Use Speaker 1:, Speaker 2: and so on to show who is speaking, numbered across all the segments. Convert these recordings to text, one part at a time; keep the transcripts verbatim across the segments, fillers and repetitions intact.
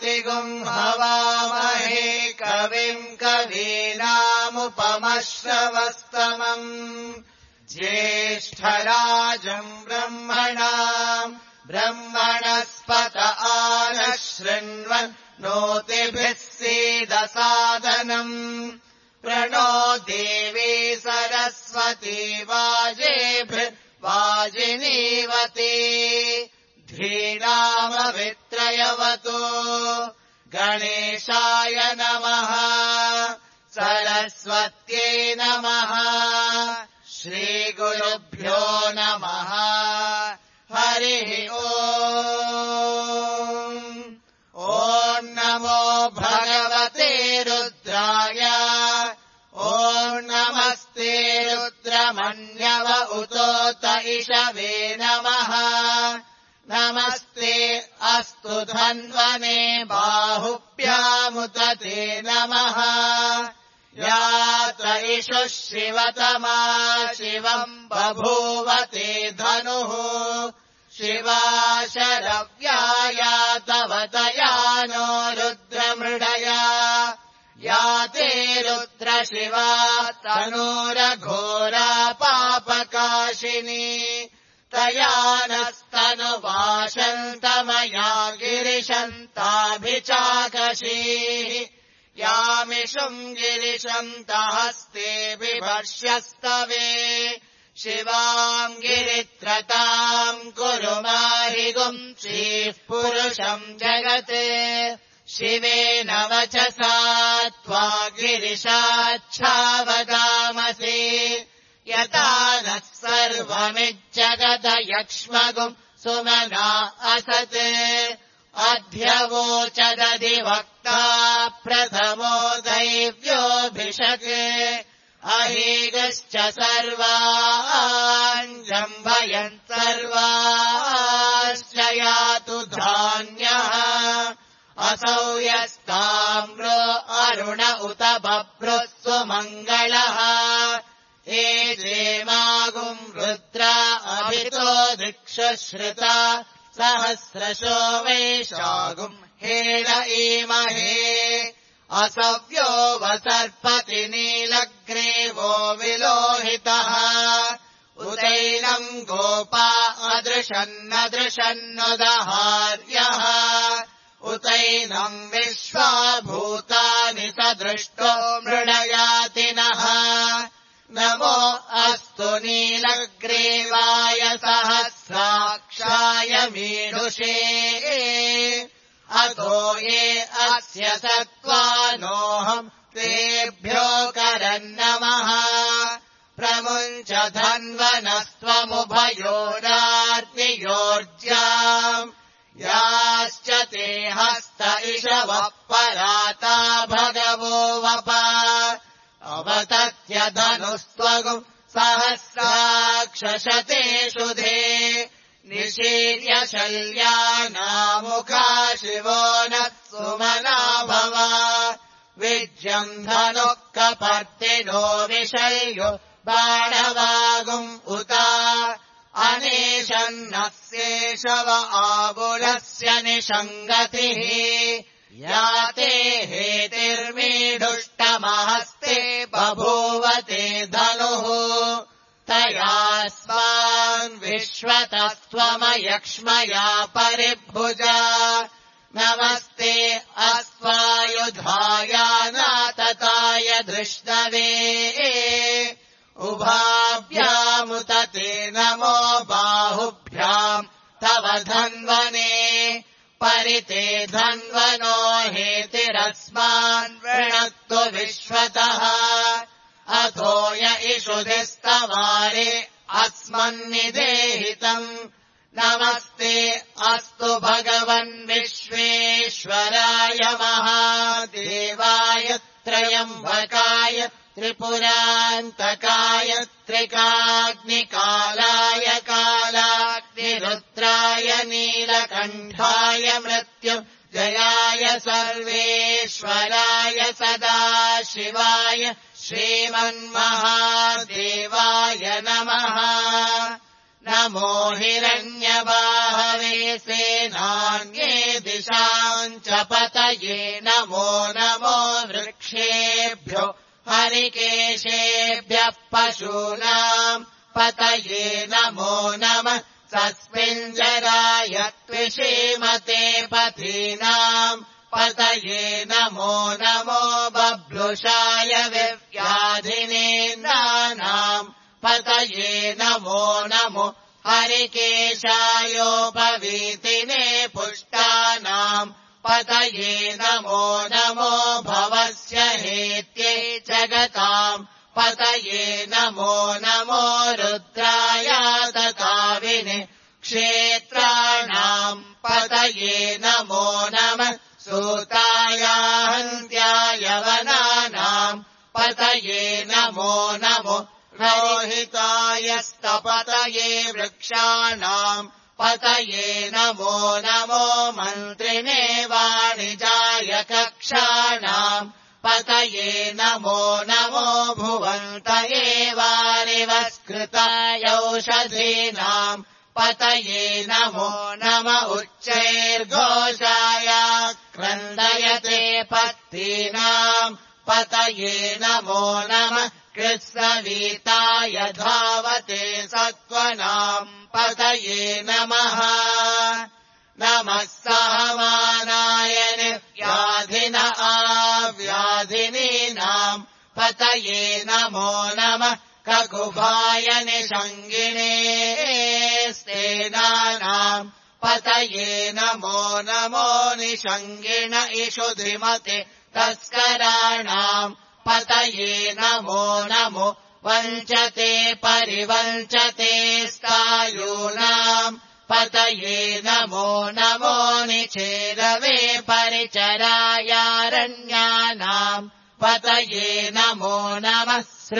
Speaker 1: प्रतिगुम् हवामहे कविम् कवीनामुपमश्रवस्तमम् ज्येष्ठराजम् ब्रह्मणाम् ब्रह्मणस्पत आनः शृण्वन् नोतिभिः सीदसादनम् प्रणो देवी सरस्वती वाजेभिर्वाजिनीवती धीनामवित्रयवतु गणेशाय नमः सरस्वत्यै नमः श्रीगुरुभ्यो नमः हरिः ओम् ॐ नमो भगवते रुद्राय ॐ नमस्ते रुद्रमन्यव उतोत इषवे नमः नमस्ते अस्तु धन्वने बाहुभ्यामुत ते नमः यात इषुः शिवतमा शिवम् बभूवते धनुः शिवा शरव्याया तव तयानो रुद्रमृडया याते रुद्रशिवा तनूरघोरा पापकाशिनी तया नस्तनुवाशन्तमया गिरिशन्ताभिचाकशीः यामिषुम् गिरिशन्तहस्ते बिभर्ष्यस्तवे शिवाम् गिरित्रताम् कुरु माहिगुम् श्रीः पुरुषम् जगत् शिवेन वचसा त्वा गिरिशाच्छावदामसि यथा नः सर्वमिज्जगदयक्ष्मगुम् सुमना असत् अध्यवोचदधिवक्ता प्रथमो दैव्योऽभिषक् अहीगश्च सर्वान् जम्भयन् सर्वाश्च यातु धान्यः असौ यस्ताम्रो अरुण उत बभ्रुः सुमङ्गलः एजेमागुम् रुद्रा अभितो दिक्षु श्रुता सहस्रशो वैशागुम् हेळ ईमहे असव्यो वसर्पति नीलग्रीवो विलोहितः उदैनम् गोपा अदृशन्नदृशन्नुदहार्यः उतैनम् विश्वाभूतानि सदृष्टो मृडयातिनः नमो अस्तु नीलग्रीवाय सहस्राक्षाय मीढुषे अतो ये अस्य सत्त्वानोऽहम् तेभ्यो करन्नमः प्रमुञ्च धन्वनस्त्वमुभयोरार्तियोर्ज्याम् याश्च ते हस्त इषवः पराता भगवो वपा अवतत्य धनुस्त्वगुम् सहस्राक्षशतेषु धे निशीर्य शल्यानामुखा शिवो नः सुमना भव विज्यम् धनुः कपर्दिनो विशल्यो बाणवागुम् उता अनेशन्नस्येषव आबुलस्य निषङ्गतिः याते हेतिर्मीढुष्टमहस्ते बभूवते धनुः तयास्मान् विश्वतस्त्वमयक्ष्मया परिभुजा नमस्ते अस्त्वायुधायानातताय धृष्णवे उभाभ्यामुत ते नमो बाहुभ्याम् तव धन्वने परिते धन्वनो हेतिरस्मान् वृणक्तु विश्वतः अथो य इषुधिस्तवारे अस्मन्निदेहितम् नमस्ते अस्तु भगवन् विश्वेश्वराय महादेवाय त्रयम्बकाय त्रिपुरान्तकाय त्रिकाग्निकालाय कालाग्निरुद्राय नीलकण्ठाय मृत्युञ्जयाय सर्वेश्वराय सदाशिवाय श्रीमन्महादेवाय नमः नमो हिरण्यबाहवे सेनान्ये दिशाम् च पतये नमो नमो वृक्षेभ्यो हरिकेशेभ्यः पशूनाम् पतये नमो नमः सस्मिञ्जराय त्विषीमते पथीनाम् पतये नमो नमो बभ्रुषाय विव्याधिनेन्द्राणाम् पतये नमो नमो हरिकेशायोपवीतिने पुष्टानाम् पतये नमो नमो भवस्य हेत्ये जगताम् पतये नमो नमो रुद्राय तताविने क्षेत्राणाम् पतये नमो नमः सूताय हन्त्याय वनानाम् पतये नमो नमो रोहिताय स्तपतये वृक्षाणाम् पतये नमो नमो मन्त्रिणे वाणिजाय कक्षाणाम् पतये नमो नमो भुवन्तये वारिवस्कृताय औषधीनाम् पतये नमो नम उच्चैर्घोषाय क्रन्दयते पत्तीनाम् पतये नमो नमः कृत्सवीताय धावते सत्त्वनाम् पतये नमः नमः सहमानाय निर्व्याधिन आव्याधिनीनाम् पतये नमो नमः ककुभाय निषङ्गिणे स्तेनानाम् पतये नमो नमो निषङ्गिण इषुधिमते तस्कराणाम् पतये नमो नमो वञ्चते परिवञ्चते स्थायूनाम् पतये नमो नमो निचेरवे परिचरायारण्यानाम् पतये नमो नमः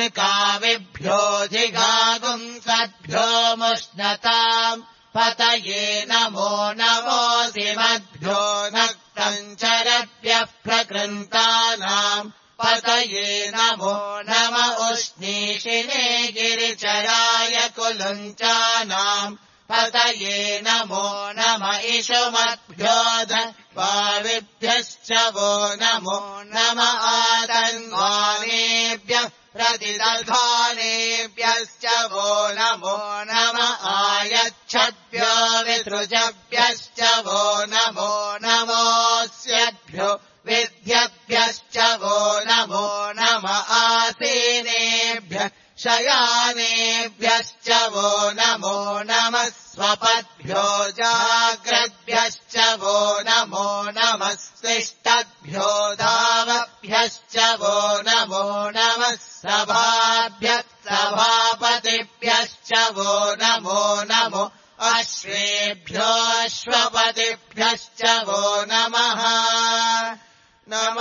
Speaker 1: सृकाविभ्योऽधिगागुंसद्भ्यो मुष्णताम् पतये नमो नमोऽसिमद्भ्यो नक्तञ्चरभ्यः प्रकृन्तानाम् पतये नमो नम उष्णीषिणे गिरिचराय कुलुञ्चानाम् पतये नमो नम इषुमद्भ्यो धत्वाविभ्यश्च वो नमो नम आतन्वानेभ्यः प्रतिदधानेभ्यश्च वो नमो नम आयच्छद्भ्यो विसृजभ्यश्च वो नमो नमोऽस्यद्भ्यो विद्यभ्यश्च वो नमो नम आसीनेभ्यः शयानेभ्यश्च वो नमो नमः स्वपद्भ्यो जाग्रद्भ्यश्च वो नमो नमः तिष्ठद्भ्यो धावभ्यश्च वो नमो नमः सभाभ्यः सभापतिभ्यश्च वो नमो नमो अश्वेभ्यो अश्वपतिभ्यश्च वो नमः नम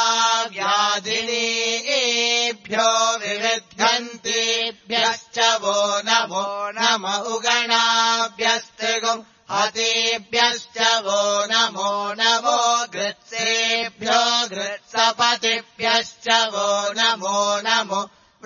Speaker 1: आव्याधिनीभ्यो विविध्यन्तेभ्यश्च वो नमो नम उगणाभ्यस्त्रिगुम् हतेभ्यश्च वो नमो नमो गृत्सेभ्यो गृत्सपतिभ्यश्च वो नमो नमो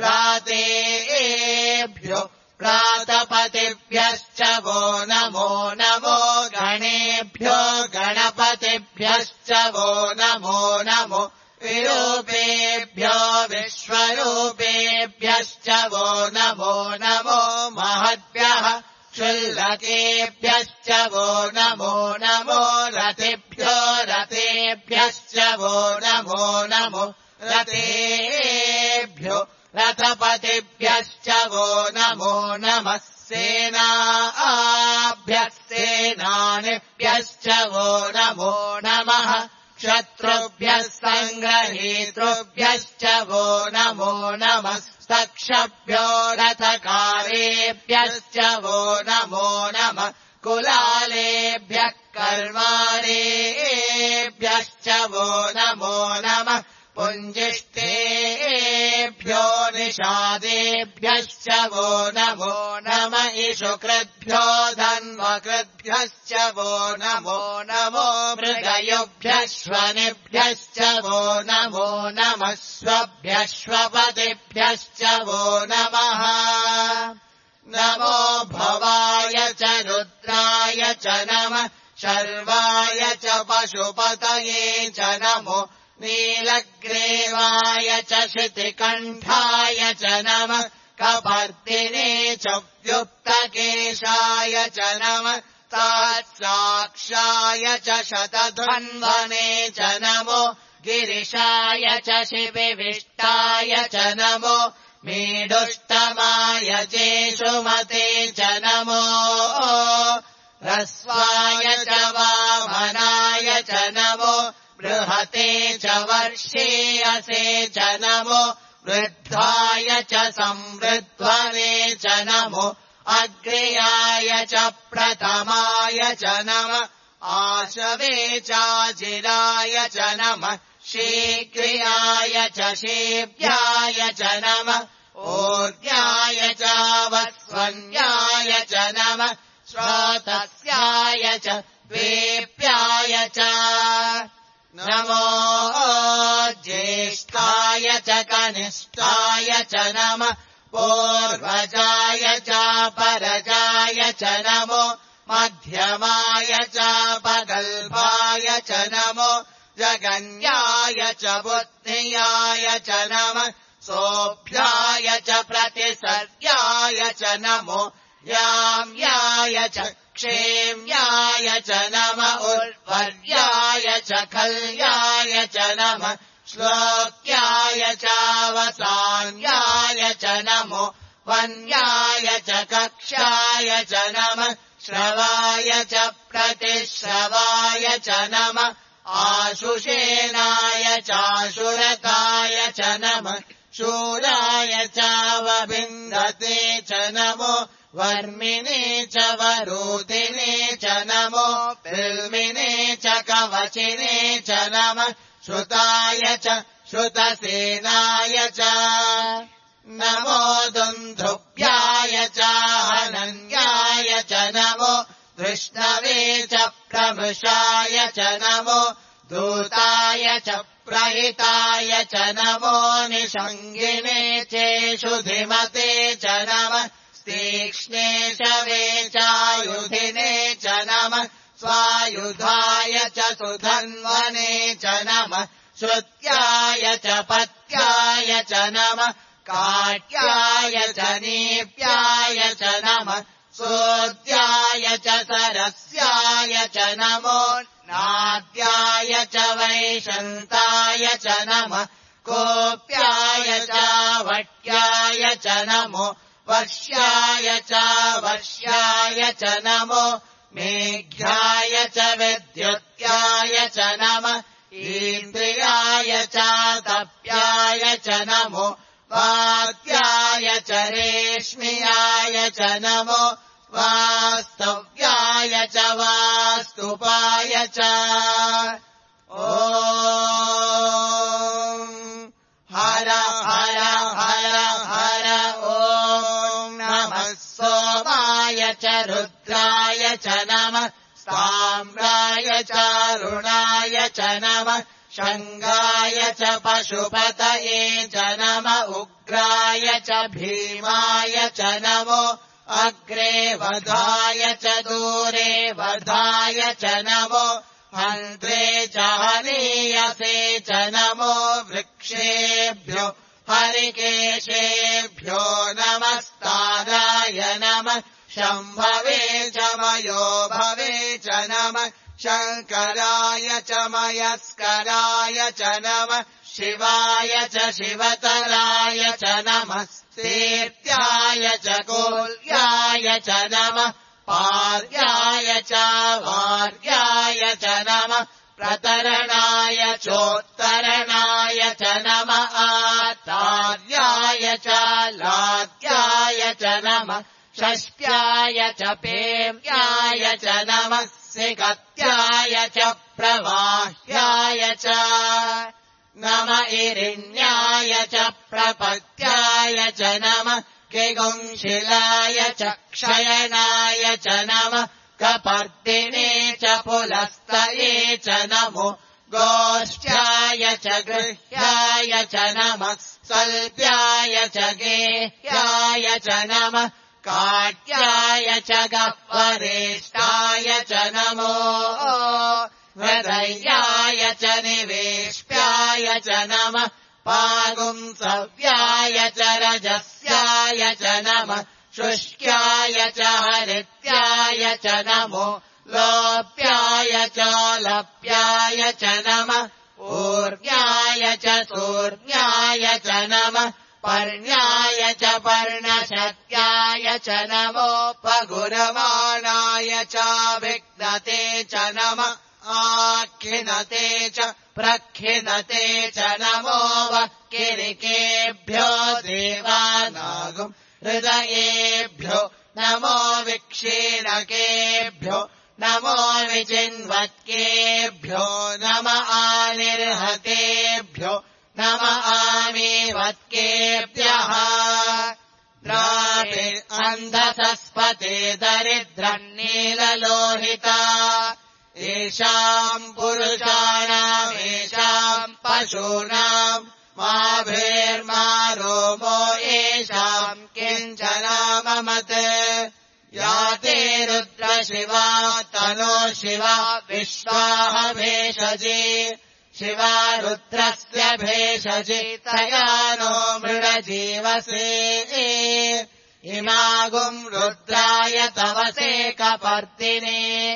Speaker 1: प्रातेभ्यो प्रातपतिभ्यश्च वो नमो नमो गणेभ्यो गणपतिभ्यश्च वो नमो नमो विरूपेभ्यो विश्वरूपेभ्यश्च वो नमो नमो महद्भ्यः क्षुल्लकेभ्यश्च वो नमो नमो रथेभ्यो रथेभ्यश्च वो नमो नमो रथेभ्यो रथपतिभ्यश्च वो नमो नमः सेनाभ्यः सेनानिभ्यश्च वो नमो नमः शत्रुभ्यः सङ्ग्रहीतृभ्यश्च वो नमो नमः सक्षभ्यो रथकारेभ्यश्च वो नमो नमः कुलालेभ्यः कर्मारेभ्यश्च वो नमो नमः पुञ्जिष्टेभ्यो निषादेभ्यश्च वो नमो नम इषुकृद्भ्यो धन्वकृद्भ्यश्च वो नमो नमो मृगयुभ्यश्वनिभ्यश्च वो नमो नमः स्वभ्यश्वपतिभ्यश्च वो नमः नमो भवाय च रुद्राय च नमः शर्वाय च पशुपतये च नमो नीलग्रीवाय च शितिकण्ठाय च नमः कपर्दिने च व्युक्तकेशाय च नमः तात्साक्षाय च शतधन्वने च नमो गिरिशाय च शिविविष्टाय च नमो मीडुष्टमाय जेषुमते च नमो ह्रस्वाय च वामनाय च नमो बृहते च वर्षेयसे च नमो वृद्धाय च संवृध्वने च नमो अग्र्याय च प्रथमाय च नमः आशवे चाजिराय च नमः शीघ्रियाय च शीव्याय च नमः ऊर्ध्याय च वस्वन्याय च नमः श्रोतस्याय च द्वेप्याय च नमो ज्येष्ठाय च कनिष्ठाय च नमः पूर्वजाय च परजाय च नमो मध्यमाय च पगल्भाय च नमो जगन्याय च बुद्धियाय च नमः सोऽभ्याय च प्रतिसर्याय च नमो याम्याय च क्षेम्याय च नमः उर्वर्याय च खल्याय च नमः श्लोक्याय चावसान्याय च नमो वन्याय च कक्षाय च नमः श्रवाय च प्रतिश्रवाय च नमः आशुषेणाय चाशुरकाय च नमः शूराय चावभिन्दते च नमो वर्मिणे च वरोधिने च नमो बिल्मिने च कवचिने च नमः श्रुताय च श्रुतसेनाय च नमो दुन्दुभ्याय च हनन्याय च नमो धृष्णवे च प्रमृषाय च नमो दूताय च प्रहिताय च नमो निषङ्गिने चेषुधिमते च नमः तीक्ष्णे शवे चायुधिने च नमः स्वायुधाय च सुधन्वने च नमः श्रुत्याय च पत्याय च नमः काट्याय च नीप्याय च नमः सोद्याय च सरस्याय च नमो नाद्याय च वैशन्ताय च नमः कोप्याय च वट्याय च नमो वर्ष्याय च वर्ष्याय च नमो मेघ्याय च विद्युत्याय च नमः इन्द्रियाय च तप्याय च नमो वात्याय च रेश्म्याय च नमो वास्तव्याय च वास्तुपाय च ॐ हर हर हर हर ॐ नमः सोमाय च रुद्राय च नमः साम्राय च रुणाय च नमः शङ्गाय च पशुपतये च नमः उग्राय च भीमाय च नमो अग्रे वधाय च दूरे वधाय च नमो हन्त्रे च हनीयसे च नमो वृक्षेभ्यो हरिकेशेभ्यो नमस्ताराय नमः शम्भवे च मयो भवे च नमः शङ्कराय च मयस्कराय च नमः शिवाय च शिवतराय च नमः तीर्थ्याय च कोल्याय च नमः पार्याय च वार्याय च नमः प्रतरणाय चोत्तरणाय च नमः आतार्याय च लाद्याय च नमः षष्ट्याय च पेव्याय च नमः सिकत्याय च प्रवाह्याय च नम इरिण्याय च प्रपत्याय च नमः किगुंशिलाय च क्षयणाय च नमः कपर्दिने च पुलस्तये च नमो गोष्ठ्याय च गृह्याय च नमः सल्प्याय च गेह्याय च नमः काट्याय च गह्वरेष्ठाय च नमो हृदयाय च निवेश्याय च नमः पागुंसव्याय च रजस्याय च नमः शुष्क्याय च हरित्याय च नमो लोप्याय च लप्याय च नमः ऊर्ण्याय च सूर्ण्याय च नमः पर्ण्याय च पर्णशत्याय च नमोपगुरमाणाय च विघ्नते च नमः आखिनते च प्रखिनते च नमो वक्किरिकेभ्यो देवानागम् हृदयेभ्यो नमो विक्षीणकेभ्यो नमो विचिन्वत्केभ्यो नम आनिर्हतेभ्यो नम आमीवत्केभ्यः द्रावे अन्धसस्पते दरिद्रन्नीललोहिता येषाम् पुरुषाणामेषाम् पशूनाम् मा भेर्मा रोमो येषाम् किञ्चनाममत् या ते रुद्रशिवा तनो शिवा विश्वाह भेषजे शिवा रुद्रस्य भेषजे तया नो मृडजीवसे इमागुम् रुद्राय तवसे कपर्दिने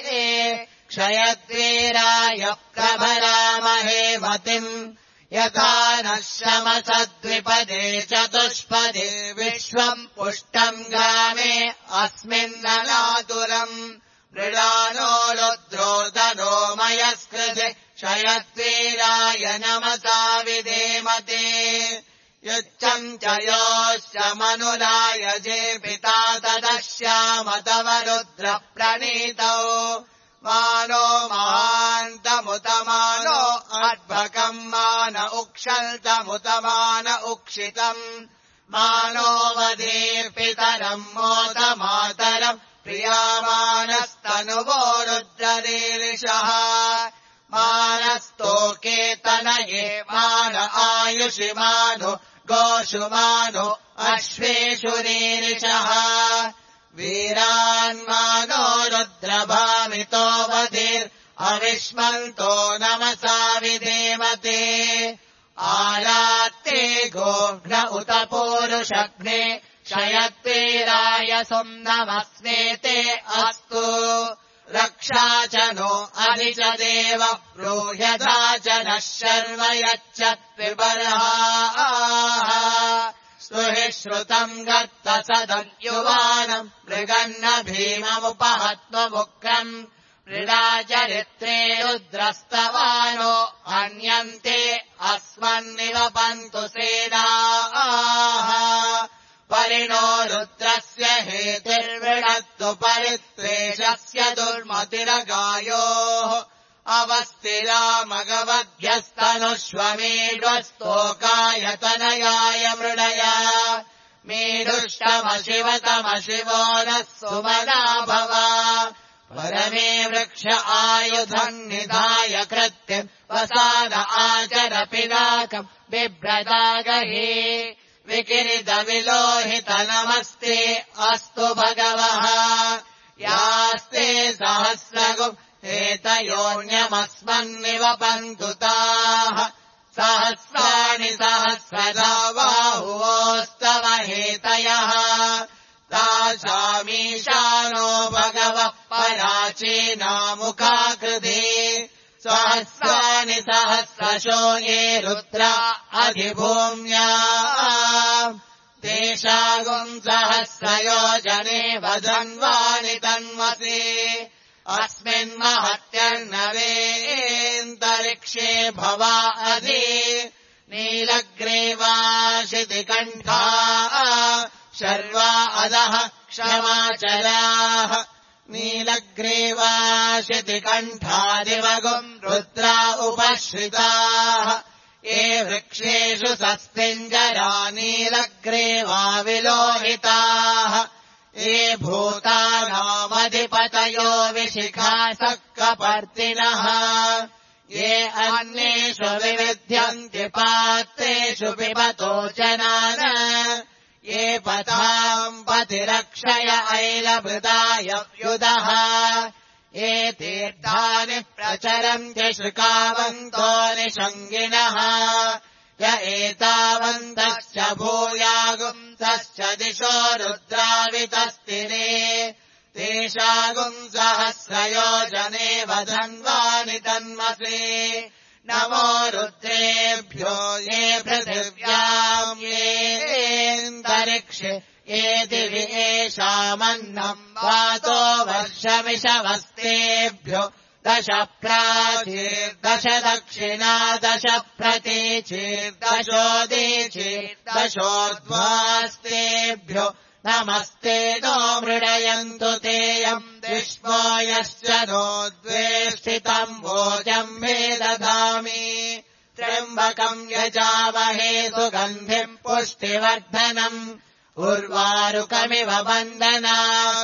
Speaker 1: क्षयद्वीराय प्रभरामहे मतिम् यथा नः शमसद्विपदे चतुष्पदे विश्वम् पुष्टम् ग्रामे अस्मिन्ननातुरम् मृडानो रुद्रोदनो मयस्कृते क्षयद्वीराय नमसा विधेमते यच्चम् च योश्च मनुराय जे पिता तदश्याम तव रुद्र प्रणीतौ मानो महान्तमुतमानो अद्भकम् मान उक्षल्तमुतमान उक्षितम् मानो वधे पितरम् मोदमातरम् प्रियामानस्तनुवो रुद्ररीरिषः मानस्तोकेतनये मान आयुषि मानो गोषु मानो अश्वेषु रीरिषः वीरान्मानो रुद्रभामितो वधिर् अविष्मन्तो नमसा विधेमते आरात्ते गोघ्न उत पूरुषघ्ने क्षयद्वीराय सुम्नमस्नेते अस्तु रक्षा च नो अधि च देव ब्रूह्यधा च नः शर्म यच्चत्विबर्हाः स्तुहि श्रुतम् गत्त सदन्युवानम् मृगन्न भीममुपहत्वमुग्रम् मृडाचरित्रे रुद्रस्तवानो अन्यन्ते अस्मन्निवपन्तु सेनाः परिणो रुद्रस्य हेतिर्विणत्तु परित्वेषस्य दुर्मतिरगायोः अवस्थिरामगवद्भ्यस्तनुष्वमेढ्वस्तोकाय मृडया मेढुष्टमशिवतमशिवो नः सुमना भव परमे वृक्ष आयुधम् निधाय कृत्यम् वसान आचर पिनाकम् बिभ्रदागहे विकिरितविलोहित नमस्ते अस्तु भगवः यास्ते सहस्रगुम् एतयोऽन्यमस्मन्निवपन्तु ताः सहस्राणि सहस्रदा बाहुवोस्तव हेतयः तासामीशानो भगवः पराचीनामुखाकृते सहस्राणि सहस्रशो ये रुद्रा अधिभूम्या तेषागुम् सहस्रयोजने वधन्वानि तन्वसे अस्मिन्महत्यर्णवेऽन्तरिक्षे भवा अधि नीलग्रीवाशितिकण्ठा शर्वा अधः क्षमाचलाः नीलग्रीवाशितिकण्ठादिवगुम् रुद्रा उपश्रिताः ये वृक्षेषु सस्तिञ्जरा नीलग्रीवा विलोहिताः ये भूतानामधिपतयो विशिखासः कपर्दिनः ये अन्येषु विविध्यन्ति पात्रेषु पिबतो जनान ये पथाम् पतिरक्षय ऐलभृताय व्युदः ये तीर्थानि प्रचरन्ति श्रुकावन्तो निषङ्गिणः य एतावन्तश्च भूयागुंसश्च दिशो रुद्रावितस्तिरे तेषागुम् सहस्रयोजने वधन्वानि तन्मसे नमो रुद्रेभ्यो ये पृथिव्याम् येऽन्तरिक्षे ये दिवि येषामन्नम् वातो वर्षमिषवस्तेभ्यो दश प्राचीर्दश दक्षिणा दश प्रतीचीर्दशोदीचीर्दशोर्ध्वास्तेभ्यो नमस्ते नो मृडयन्तु तेयम् विष्मो यश्च नो द्वेष्टितम् भोजम् मे ददामि त्र्यम्बकम् यजामहे सुगन्धिम् पुष्टिवर्धनम् उर्वारुकमिव बन्धना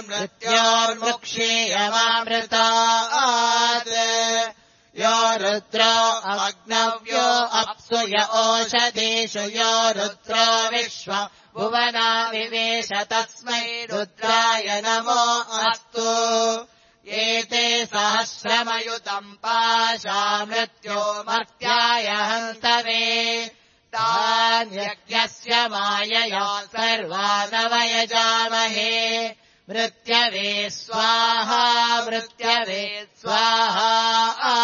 Speaker 1: मृत्योर्मुक्षीयमामृतात् यो रुद्रो अग्नव्यो अप्सु य ओषधीषु यो रुद्रो विश्व भुवना विवेश तस्मै रुद्राय नमो अस्तु एते सहस्रमयुतम् पाशा मृत्यो मर्त्याय हन्तवे तान्यज्ञस्य मायया सर्वानवयजामहे मृत्यवे स्वाहा मृत्यवे स्वाहा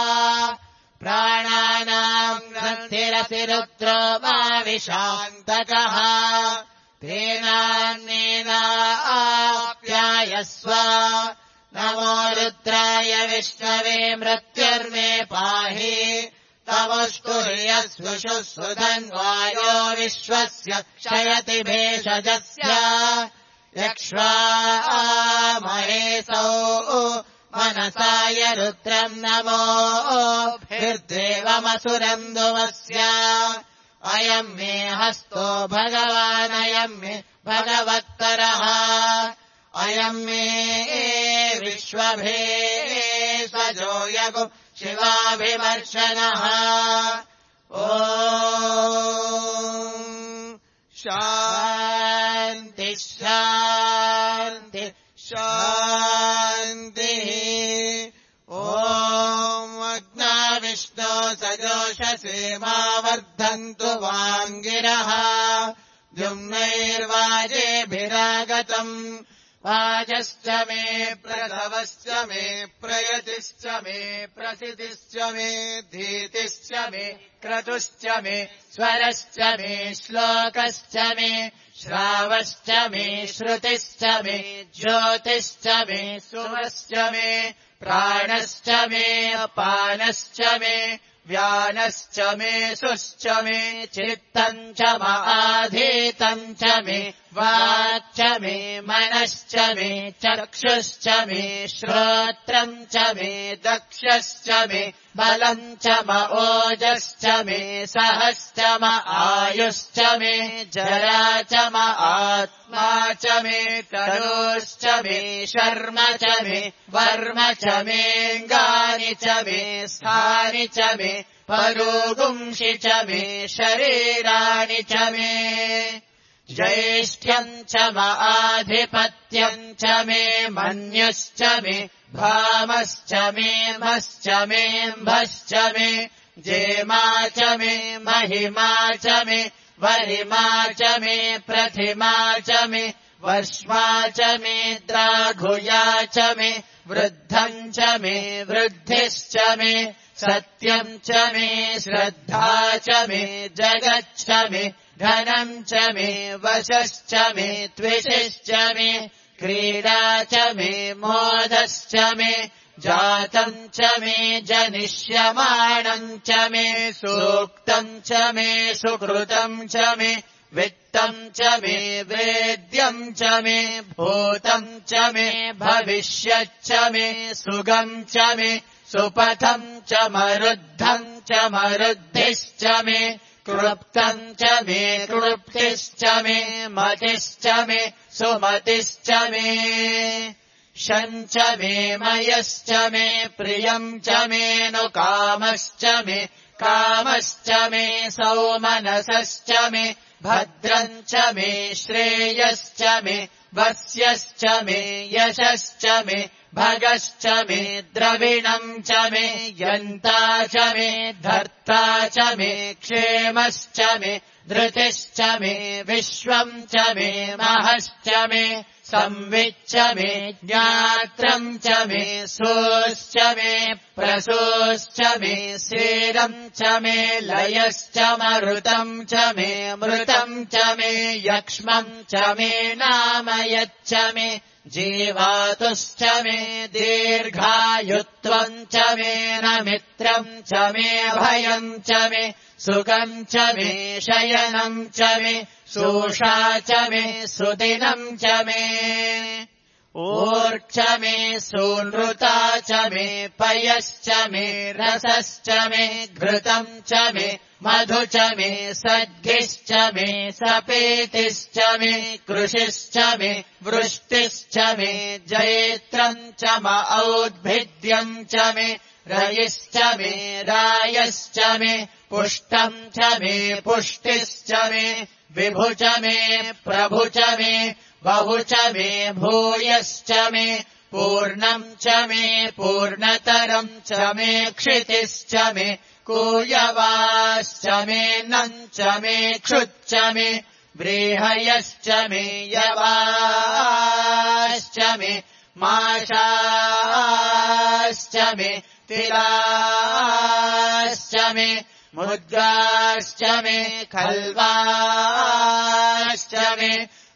Speaker 1: प्राणानाम् ग्रन्थिरसि रुद्रो मा विशान्तकः तेनान्नेनाप्यायस्व नमो रुद्राय विष्णवे मृत्युर्मे पाहि तवस्तु ह्यस्वशु सुधन्वायो विश्वस्य क्षयति भेषजस्य यक्ष्वा महेशौ मनसाय रुद्रम् नमो भिर्देवमसुरम् दुवस्य अयम् मे हस्तो भगवानयम् मे भगवत्तरः अयम् मे विश्वभेषजो यगु शिवाभिमर्शनः ॐ शान्ति शान्ति शान्तिः ॐ अग्ना विष्णो सजोषसे मा वर्धन्तु वाङ्गिरः द्युम्नैर्वाजेभिरागतम् वाजश्च मे प्रथवश्च मे प्रयतिश्च मे प्रसिद्धिश्च मे धीतिश्च मे क्रतुश्च मे स्वरश्च मे श्लोकश्च मे श्रावश्च मे श्रुतिश्च मे ज्योतिश्च मे सुमश्च मे प्राणश्च मे अपानश्च मे व्यानश्च मे सुश्च मे चित्तम् च महाधीतम् च मे वाक्च मे मनश्च मे चक्षुश्च मे श्रोत्रम् च मे दक्षश्च मे बलम् च म ओजश्च मे सहश्च म आयुश्च मे जरा च म आत्मा च मे तनोश्च मे शर्म च मे वर्म च मेऽङ्गानि च मे स्थानि च मे परोगुंषि च मे शरीराणि च मे ज्येष्ठ्यम् च म आधिपत्यम् च मे मन्युश्च मे भामश्च मे मश्च मे म्भश्च मे जेमा च मे महिमा च मे वरिमा च मे प्रथिमा च मे वर्ष्मा च मे द्राघुया च मे वृद्धम् च मे वृद्धिश्च मे सत्यम् च मे श्रद्धा च मे जगच्च मे धनम् च मे वशश्च मे त्विषश्च मे क्रीडा च मे मोदश्च मे जातम् च मे जनिष्यमाणम् च मे सूक्तम् च मे सुकृतम् च मे वित्तम् च मे वेद्यम् च मे भूतम् च मे भविष्यच्च मे सुगम् च मे सुपथम् च मरुद्धम् च मरुद्धिश्च मे क्लृप्तम् च मे क्लृप्तिश्च मे मतिश्च मे सुमतिश्च मे शम् च मे मयश्च मे प्रियम् च मे नु कामश्च मे कामश्च मे सौमनसश्च मे भद्रम् च मे श्रेयश्च मे वस्यश्च मे यशश्च मे भगश्च मे द्रविणम् च मे यन्ता च मे धर्ता च मे क्षेमश्च मे धृतिश्च मे विश्वम् च मे महश्च मे संविच्च मे ज्ञात्रम् च मे सोश्च मे प्रसोश्च मे स्वेरम् च मे लयश्च मरुतम् च मे मृतम् च मे यक्ष्मम् च मे नामयच्च मे जीवातुश्च मे दीर्घायुत्वम् च मे न मित्रम् च मे भयम् च मे सुखम् च मे शयनम् च मे सोषा च मे सुदिनम् च मे ऊर्च मे सूनृता च मे पयश्च मे रसश्च मे घृतम् च मे मधु च मे सद्गिश्च मे सपेतिश्च मे कृषिश्च मे वृष्टिश्च मे जयेत्रम् च म औद्भिद्यम् च मे रयिश्च मे रायश्च मे पुष्टम् च मे पुष्टिश्च मे विभु च मे प्रभु च मे बहु च मे भूयश्च मे पूर्णम् च मे पूर्णतरम् च मे क्षितिश्च मे कूयवाश्च मे नम् च मे क्षुच्च मे व्रीहयश्च मे यवाश्च मे माशाश्च मे तिलाश्च मे मुद्गाश्च मे खल्वाश्च मे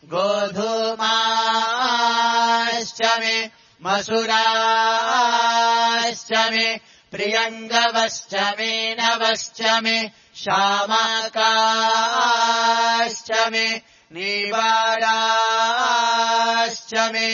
Speaker 1: गोधूमाश्च मे मसुराश्च मे प्रियङ्गवश्च मे नवश्च मे शामाकाश्च मे नीवाराश्च मे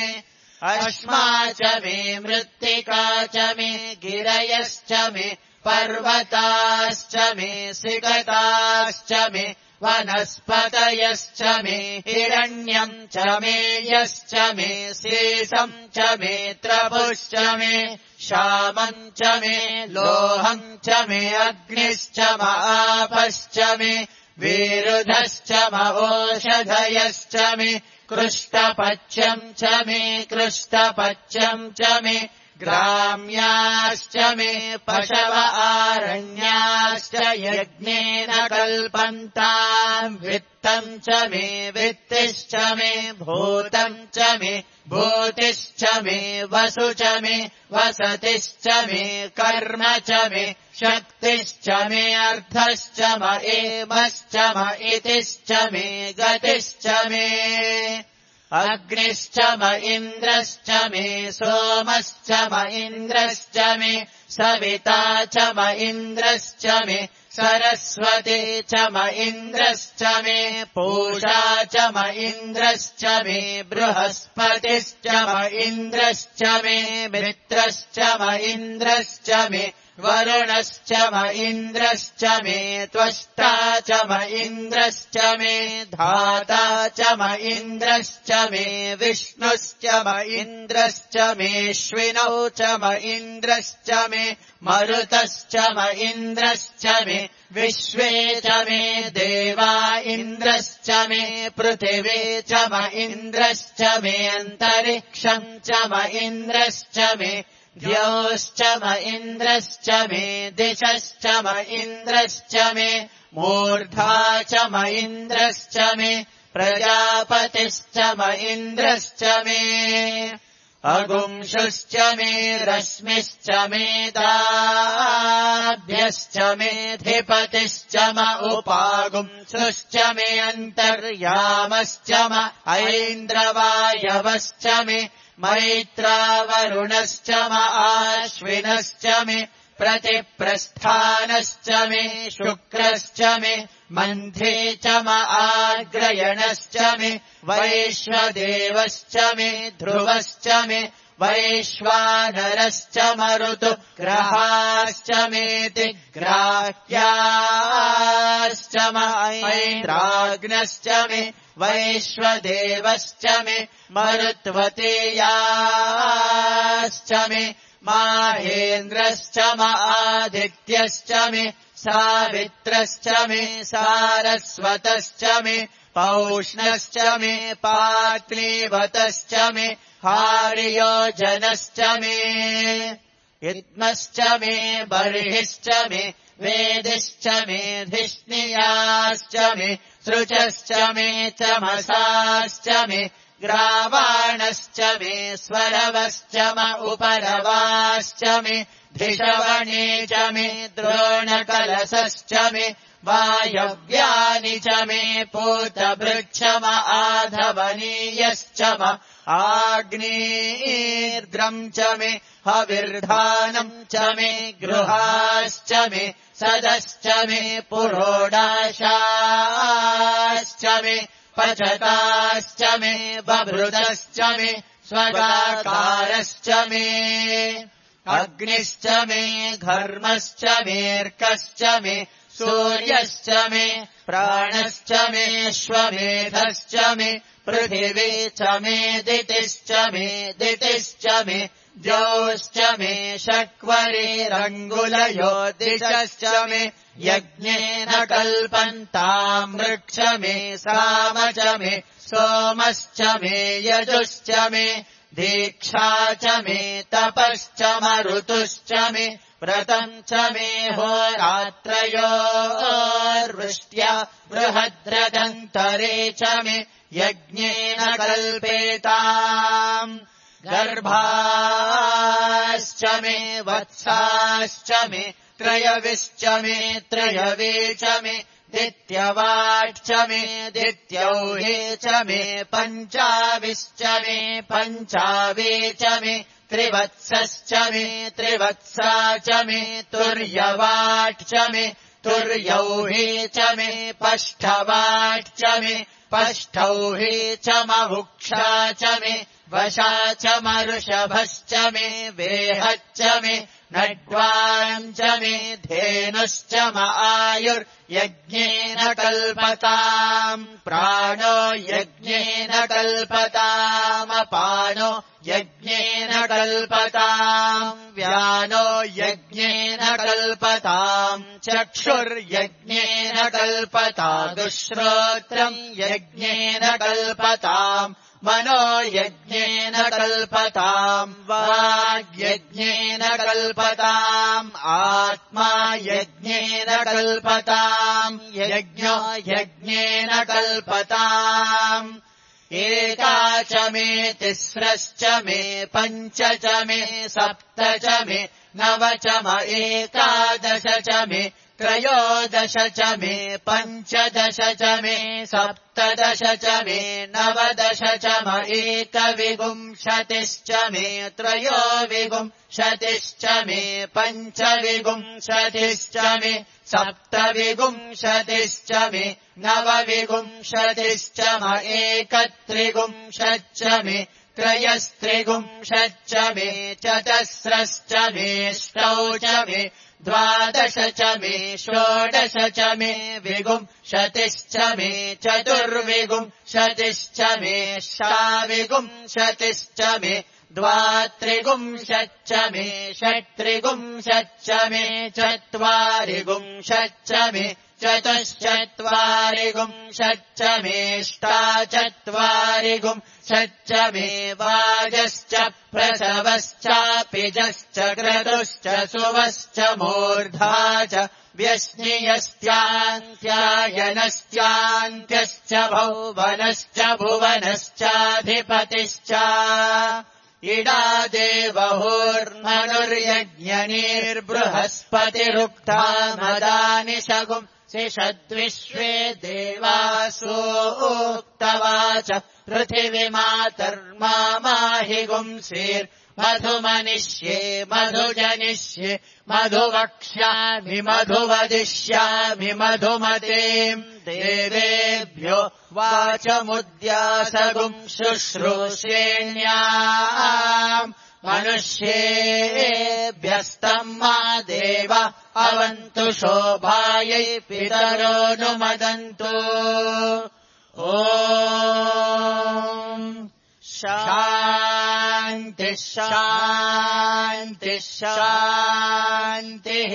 Speaker 1: अश्मा च मे मृत्तिका च मे गिरयश्च मे पर्वताश्च मे सिगताश्च मे वनस्पतयश्च मे हिरण्यम् च मे यश्च मे शेषम् च मे त्रपुश्च मे श्यामम् च मे लोहम् च मे अग्निश्च म आपश्च मे विरुधश्च म ओषधयश्च मे कृष्टपच्यम् च मे कृष्टपच्यम् च मे ग्राम्याश्च मे पशव आरण्याश्च यज्ञेन कल्पन्ताम् वित्तम् च मे वित्तिश्च मे भूतम् च मे भूतिश्च मे वसु च मे वसतिश्च मे कर्म च मे शक्तिश्च मे अर्थश्च म एमश्च म इतिश्च मे गतिश्च मे अग्निश्च म इन्द्रश्च मे सोमश्च म इन्द्रश्च मे सविता च म इन्द्रश्च मे सरस्वती च म इन्द्रश्च मे पूषा च म इन्द्रश्च मे बृहस्पतिश्च म इन्द्रश्च मे मित्रश्च म इन्द्रश्च मे वरुणश्च म इन्द्रश्च मे त्वष्टा च म इन्द्रश्च मे धाता च म इन्द्रश्च मे विष्णुश्च म इन्द्रश्च मेऽश्विनौ च म इन्द्रश्च मे मरुतश्च म इन्द्रश्च मे विश्वे च मे देवा इन्द्रश्च मे पृथिवी च म इन्द्रश्च मे अन्तरिक्षम् च म इन्द्रश्च मे द्यौश्च म इन्द्रश्च मे दिशश्च म इन्द्रश्च मे मूर्धा च म इन्द्रश्च मे प्रजापतिश्च म इन्द्रश्च मे अगुंशुश्च मे रश्मिश्च मे दाभ्यश्च मेऽधिपतिश्च म उपागुंसुश्च मे अन्तर्यामश्च म ऐन्द्रवायवश्च मे मैत्रावरुणश्च म आश्विनश्च मे प्रतिप्रस्थानश्च मे शुक्रश्च मे मन्थे च म आग्रयणश्च मे वैश्वदेवश्च मे ध्रुवश्च मे वैश्वानरश्च मरुतु ग्रहाश्च मेति ग्राह्याश्च म ऐन्द्राग्नश्च मे वैश्वदेवश्च मे मरुत्वतेयाश्च मे माहेन्द्रश्च आदित्यश्च मे सावित्रश्च मे सारस्वतश्च मे पौष्णश्च मे पाक्लीवतश्च मे हार्योजनश्च मे इद्मश्च मे बर्हिश्च मे वेदिश्च मे धिष्णियाश्च मे सृचश्च मे चमसाश्च मे ग्रावाणश्च मे स्वरवश्च म उपरवाश्च मे धिषवणे च मे द्रोणकलशश्च मे वायव्यानि च मे पूतभृक्षम आधवनीयश्च म आग्नेर्द्रम् च मे हविर्धानम् च मे गृहाश्च मे सदश्च मे पुरोडाशाश्च मे पचताश्च मे बभृतश्च मे स्वगाकारश्च मे अग्निश्च मे घर्मश्च मेऽर्कश्च मे सूर्यश्च मे प्राणश्च मेऽश्वमेधश्च मे पृथिवी च मे दितिश्च मे दितिश्च मे द्यौश्च मे शक्वरीरङ्गुलयो दिशश्च मे यज्ञेन कल्पन्ताम् वृक्ष मे साम च मे सोमश्च मे यजुश्च मे दीक्षा च मे तपश्च मरुतुश्च मे व्रतम् च मे होरात्रयोर्वृष्ट्या बृहद्रदन्तरे च मे यज्ञेन कल्पेताम् गर्भाश्च मे वत्साश्च मे त्रयविश्च मे त्रयवे च मे दित्यवाट् च मे दित्यौहे च मे पञ्चाविश्च मे पञ्चावे च मे त्रिवत्सश्च मे त्रिवत्सा च मे तुर्यवाट् च मे तुर्यौहे च मे पष्ठवाट् च मे पष्ठौहे च मवुक्षा च मे वशा च मऋषभश्च मे वेहच्च मे नड्वाम् च मे धेनुश्च म आयुर्यज्ञेन कल्पताम् प्राणो यज्ञेन कल्पतामपानो यज्ञेन कल्पताम् व्यानो यज्ञेन कल्पताम् चक्षुर्यज्ञेन कल्पताम् दुःश्रोत्रम् यज्ञेन कल्पताम् मनो यज्ञेन कल्पताम् वाग्यज्ञेन कल्पताम् आत्मा यज्ञेन कल्पताम् यज्ञो यज्ञेन कल्पताम् एका च मे तिस्रश्च मे पञ्च च मे सप्त च मे नव च म एकादश च मे त्रयोदश च मे पञ्चदश च मे सप्तदश च मे नवदश च म एकविंशतिश्च मे त्रयोविंशतिश्च मे पञ्चविंशतिश्च मे सप्तविंशतिश्च मे नवविंशतिश्च म एकत्रिंशच्च मे त्रयस्त्रिंशच्च मे चतस्रश्च मेऽष्टौ च मे द्वादश च मे षोडश च मे विंशतिश्च मे चतुर्विंशतिश्च मे षाविंशतिश्च मे द्वात्रिंशच्च मे षट्त्रिंशच्च मे चत्वारिंशच्च मे चतुश्चत्वारिंशच्च मेऽष्टाचत्वारिंशच्च मे वाजश्च प्रसवश्चापिजश्च क्रतुश्च सुवश्च मूर्धा च व्यश्नियस्त्यान्त्यायनश्चान्त्यश्च भौवनश्च भुवनश्चाधिपतिश्च इडा देवहुर्मनुर्यज्ञनिर्बृहस्पतिरुक्ता मदानि शगुम् सिषद्विश्वे देवासोक्तवाच पृथिवीमातर्माहि गुंसीर्मधुमनिष्ये मधुजनिष्ये मधुवक्ष्यामि मधुवदिष्यामि मधुमतीम् देवेभ्यो वाचमुद्यासगुम् शुश्रूषेण्याम् मनुष्येभ्यस्तम् मा देव अवन्तु शोभायै पितरोऽनुमदन्तु ॐ शान्तिः शान्तिः शान्तिः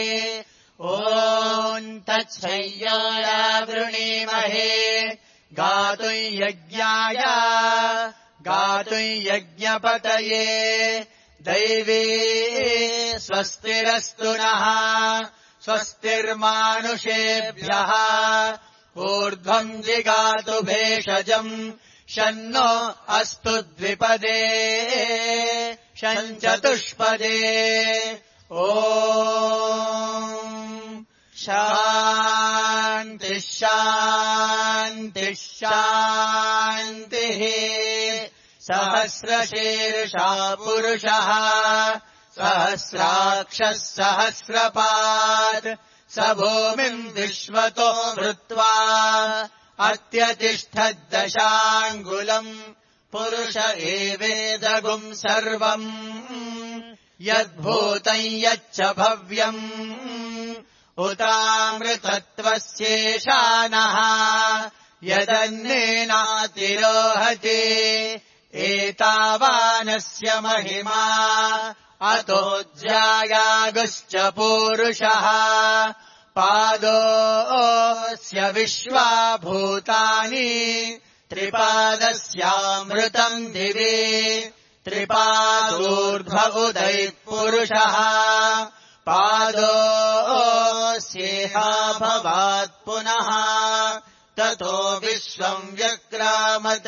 Speaker 1: ॐ तत्संय्यावृणीमहे गातुं यज्ञाय गातुं यज्ञपतये दैवी स्वस्तिरस्तु नः स्वस्तिर्मानुषेभ्यः ऊर्ध्वम् जिगातु भेषजम् शन्नो अस्तु द्विपदे शञ्चतुष्पदे ॐ शान्तिः शान्तिः शान्तिः सहस्रशीर्षा पुरुषः सहस्राक्षः सहस्रपात् स भूमिम् विश्वतो भृत्वा अत्यतिष्ठद्दशाङ्गुलम् पुरुष एवेदगुम् सर्वम् यद्भूतम् यच्च भव्यम् उतामृतत्वस्येषानः यदन्नेनातिरोहति एतावानस्य महिमा अतोऽज्यायागुश्च पूरुषः पादोऽस्य विश्वा भूतानि त्रिपादस्यामृतम् दिवि त्रिपादूर्ध्व उदैः पुरुषः पादोऽस्येहा भवात् पुनः ततो विश्वम् व्यक्रामत्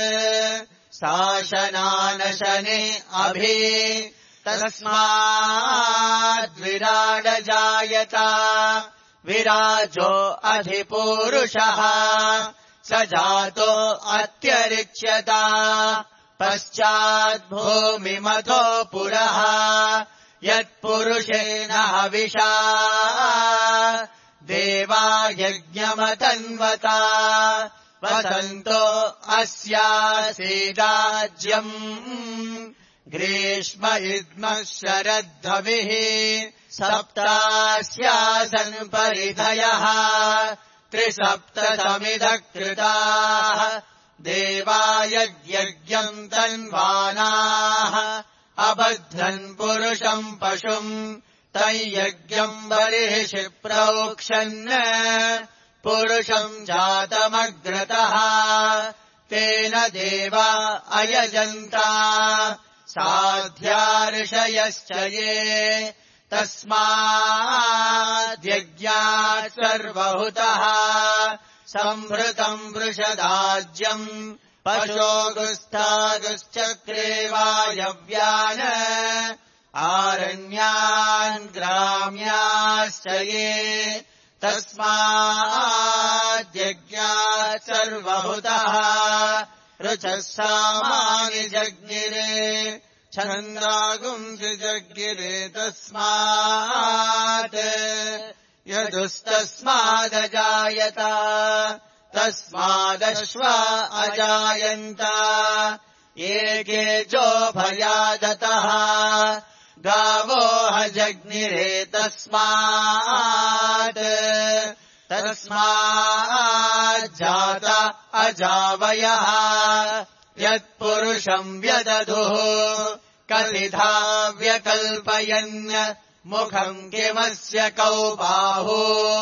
Speaker 1: शासनानशने अभि तस्माद्विराडजायत विराजो अधिपूरुषः स जातो अत्यरिच्यत पश्चाद्भूमिमथो पुरः यत्पुरुषेण हविषा देवा यज्ञमतन्वता वसन्तो अस्यासीदाज्यम् ग्रीष्म इद्मः शरद्धविः सप्तास्यासन् परिधयः त्रिसप्तसमिधः कृताः देवा यद्यज्ञम् तन्वानाः अबध्नन् पुरुषम् पशुम् तय्यज्ञम् बर्हिषि प्रोक्षन् पुरुषम् जातमग्रतः तेन देवा अयजन्ता साध्यार्षयश्च ये तस्माद्यज्ञात् सर्वहुतः संहृतम् वृषदाज्यम् पशोगुस्थागुश्चक्रे वायव्यान् आरण्यान् ग्राम्याश्च ये तस्माद्यज्ञात् सर्वहुतः ऋचः सामानि जज्ञिरे छन्दागुंसि जज्ञिरे तस्मात् यदुस्तस्मादजायत तस्मादश्वा अजायन्त एके जोभयादतः गावो हजज्ञिरे तस्मात् तस्माज्जात अजावयः यत्पुरुषम् व्यदधुः कथिधा व्यकल्पयन् मुखम् किमस्य कौ बाहु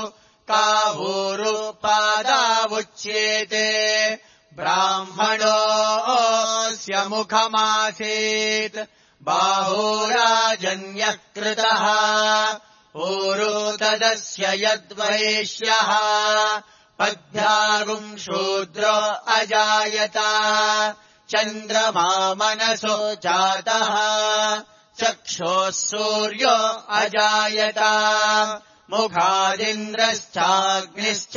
Speaker 1: कावूरुपादावुच्येते ब्राह्मणोऽस्य मुखमासीत् बाहुराजन्यः कृतः ऊरू तदस्य यद्वैश्यः पद्भ्यागुम् शूद्रो अजायत चन्द्रमा मनसो जातः चक्षोः सूर्यो अजायत मुखादिन्द्रश्चाग्निश्च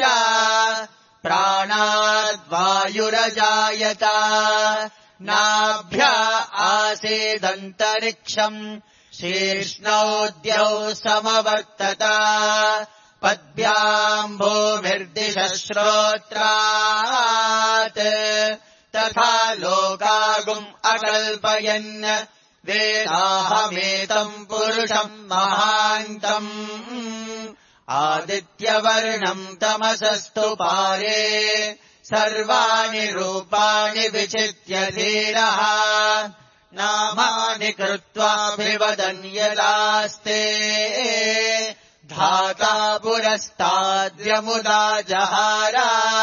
Speaker 1: प्राणाद्वायुरजायत नाभ्या आसीदन्तरिक्षम् शीर्ष्णोद्यौ समवर्तत पद्भ्याम् भूमिर्दिशः श्रोत्रात् तथा लोकागुम् अकल्पयन् वेदाहमेतम् पुरुषम् महान्तम् आदित्यवर्णम् तमसस्तु पारे सर्वाणि रूपाणि विचित्य धीरः नामानि कृत्वाभिवदन् यदास्ते धाता पुरस्ताद्यमुदा जहार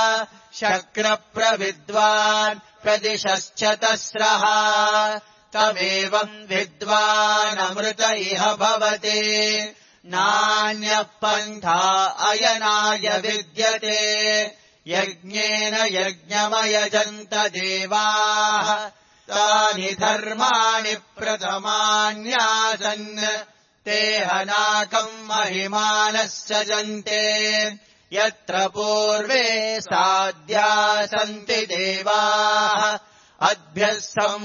Speaker 1: शक्रप्रविद्वान् प्रदिशश्च तस्रः तमेवम् विद्वानमृत इह भवति नान्यः पन्था अयनाय विद्यते यज्ञेन यज्ञमयजन्त देवाः तानि धर्माणि प्रथमान्यासन् ते हनाकम् महिमानः सजन्ते यत्र पूर्वे साध्या सन्ति देवाः अद्भ्यः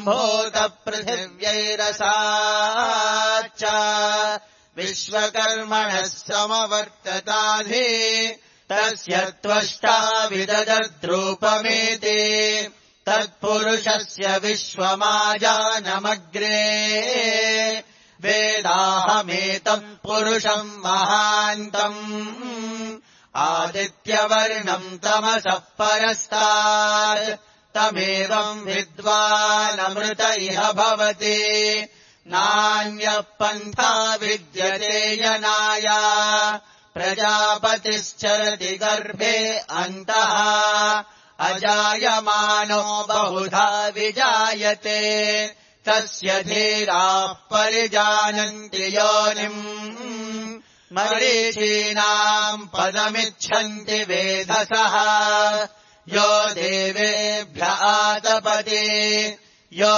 Speaker 1: सम्भूतपृथिव्यैरसाच्च विश्वकर्मणः समवर्तताधि तस्य त्वष्टा विददद्रूपमेति तत्पुरुषस्य विश्वमाजानमग्रे वेदाहमेतम् पुरुषम् महान्तम् आदित्यवर्णम् तमसः परस्तात् तमेवम् विद्वानमृत इह भवति नान्यः पन्था विद्यते यनाय प्रजापतिश्चरति गर्भे अन्तः अजायमानो बहुधा विजायते तस्य धीराः परिजानन्ति योनिम् मरीचीनाम् पदमिच्छन्ति वेधसः यो देवेभ्य आतपति यो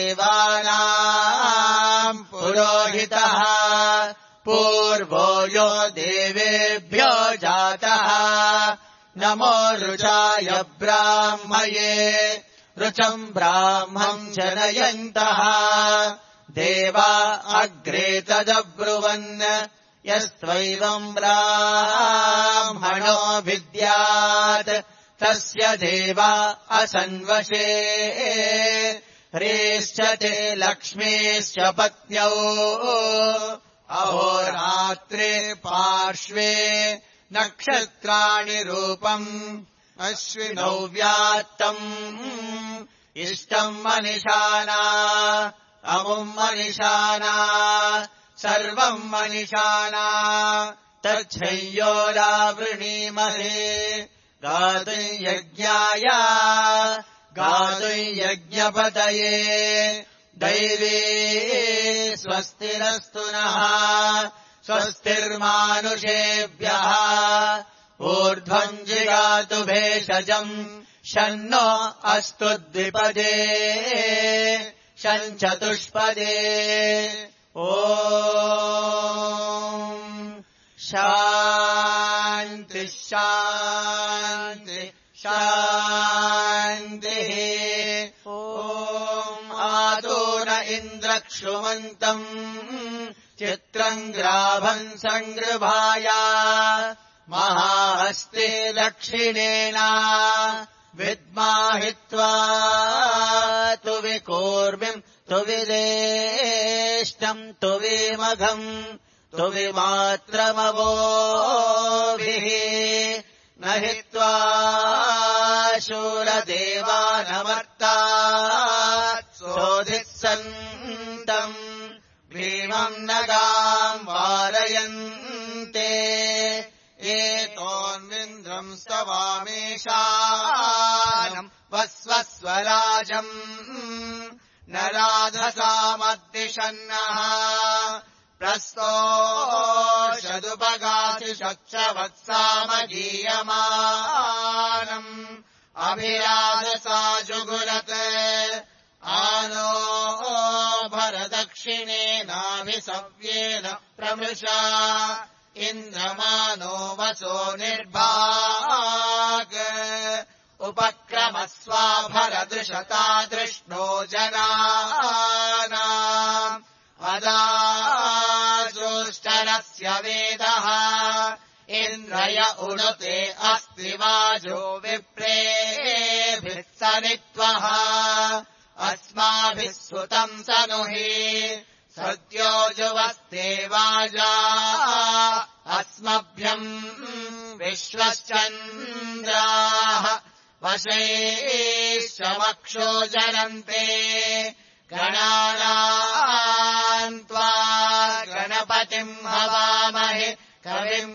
Speaker 1: देवानाम् पुरोहितः पूर्वो यो देवेभ्यो जातः नमो रुचाय ब्राह्मये रुचम् ब्राह्मम् जनयन्तः देवा अग्रे तदब्रुवन् यस्त्वैवम् ब्राह्मणो विद्यात् तस्य देवा असन्वशे ह्रीश्च ते लक्ष्मीश्च पत्न्यौ अहोरात्रे पार्श्वे नक्षत्राणि रूपम् अश्विनौ व्यात्तम् इष्टम् मनिषाना अमुम् मनिषाना सर्वम् मनिषाना तच्छय्योरावृणीमहे गातुम् यज्ञाय गातुम् यज्ञपतये दैवे स्वस्तिरस्तु नः स्वस्तिर्मानुषेभ्यः ऊर्ध्वम् जिगातु भेषजम् शन्नो अस्तु द्विपदे शञ्चतुष्पदे ॐ शान्ति शान्ति शान्तिः ॐ आदो न इन्द्रक्षुमन्तम् चित्रम् ग्राभम् सङ्गृभाय महाहस्ते दक्षिणेन विद्माहित्वा तु विकूर्मिम् तु विदेष्टम् तु विमघम् तु विमात्रमवोभिः न हित्वा शूरदेवानमर्तात् सोऽधिः सन्तम् भीमम् नगाम् वारयन्ते एतोन्विन्द्रम् स्तवामेषानम् वस्वस्वराजम् न राधसामद्दिशन्नः प्रस्तोषदुपगासि शच्चवत्सामगीयमानम् अभिराधसा जुगुरत् आनो भरदक्षिणेनाभिसव्येन प्रमृषा इन्द्रमानो वसो निर्भाग उपक्रमस्वाभरदृशता दृष्णो जनानाम् अदाचोष्टरस्य वेदः इन्द्रय उणुते अस्ति वाजो विप्रेभिः सनित्वः अस्माभिः सुतम् सनुहि सद्यो जुवस्ते वाजा अस्मभ्यम् विश्वश्चन्द्राः वशैश्चमक्षो जरन्ते गणानाम् त्वा गणपतिम् हवामहे कविम्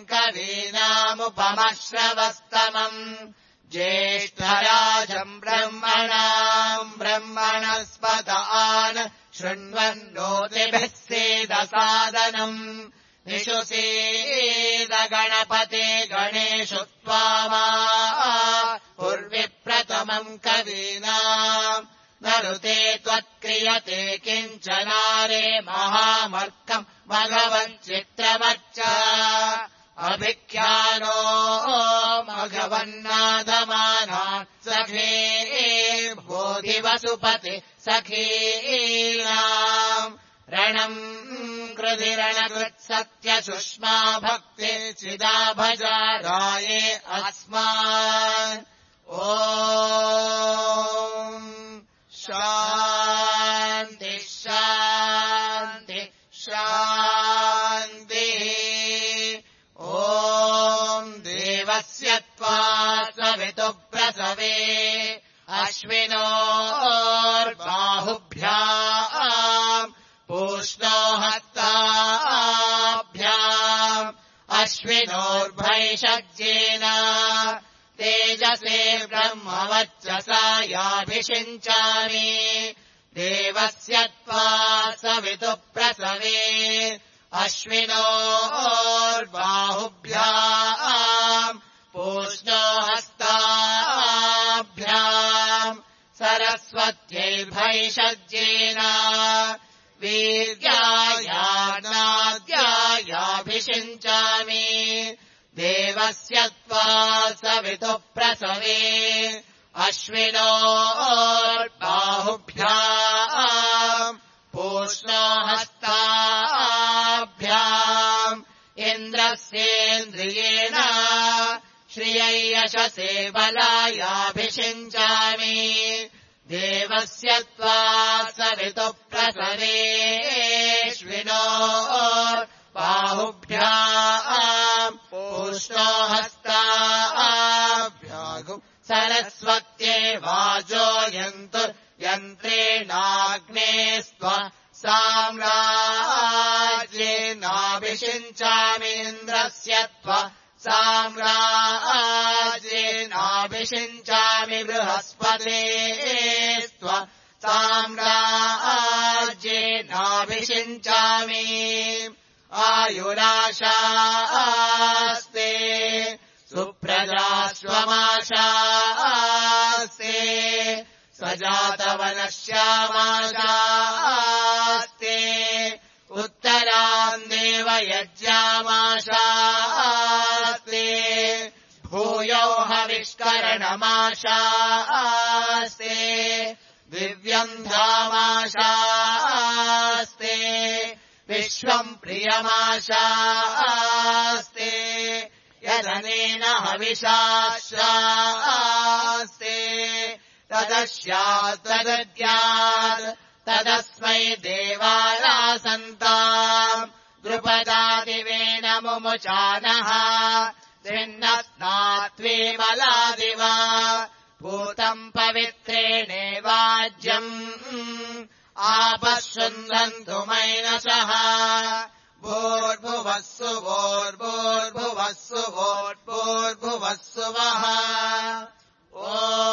Speaker 1: कवीनामुपमश्रवस्तमम् ज्येष्ठराजम् ब्रह्मणाम् ब्रह्मणस्पत आन शृण्वन्नोतिभिः सीदसादनम् निशुसीद गणपते गणेषु त्वामा पूर्विप्रथमम् कवीनाम् नरुते त्वत्क्रियते किञ्चनारे महामर्कम् भगवन् चित्रमच्च अभिख्यानो भगवन्नादमानान् सखे बोधिवसुपति सखीनाम् रणम् कृधिरणकृत्सत्यसुष्मा भक्ते चिदा भजा राये अस्मान् ॐ शान्ति शान्ति शान्तिः ॐ देवस्य त्वा सवितुः प्रसवे अश्विनोर्बाहुभ्याम् पूष्णो हस्ताभ्याम् अश्विनोर्भैषज्येन तेजसे ब्रह्मवर्चसा याभिषिञ्चामि देवस्य त्वा सवितुः प्रसवे अश्विनोर्बाहुभ्याम् पूष्णो हस्ताभ्याम् सरस्वत्यैर्भैषज्येन वीर्यायानाद्यायाभिषिञ्चामि देवस्य त्वा सवितुः प्रसवे अश्विनोर्बाहुभ्याम् पूष्णो हस्ताभ्याम् इन्द्रस्येन्द्रियेण श्रियै यशसे बलायाभिषिञ्चामि देवस्य त्वा सवितुः प्रसवे अश्विनोर्बाहुभ्याम् पूष्णो हस्ताभ्याम् सरस्वत्यै वाजो यन्तु यन्त्रेणाग्नेस्त्व साम्राज्येनाभिषिञ्चामीन्द्रस्य त्व साम्राज्येनाभिषिञ्चामि बृहस्पतेस्त्व साम्राज्येनाभिषिञ्चामि आयुराशास्ते सुप्रजास्वमाशास्ते सजातवनश्यामाशास्ते उत्तरान् देवयज्ञामाशास्ते भूयो हविष्करणमाशास्ते दिव्यम् धामाशास्ते विश्वम् प्रियमाशास्ते यदनेन हविषाशास्ते तदस्यात् तदद्यात् तदस्मै देवारासन्ताम् द्रुपदादिवेन मुमुचानः त्रिन्नस्नात्वेमलादिव भूतम् पवित्रेणेवाज्यम् आपश्रुन्धन्तु मैनसः भूर्भुवस्सु भोर्भूर्भुवस्सु भोर्भूर्भुवस्सु वः ॐ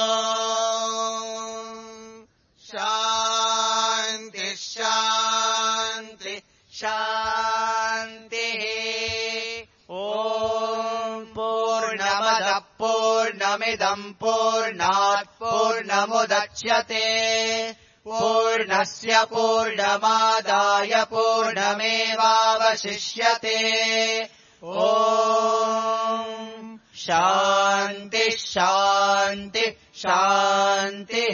Speaker 1: शान्ति शान्ति शान्तिः ॐ पूर्णमदः पूर्णमिदम् पूर्णात् पूर्णमुदच्यते पूर्णस्य पूर्णमादाय पूर्णमेवावशिष्यते ॐ शान्ति शान्ति शान्तिः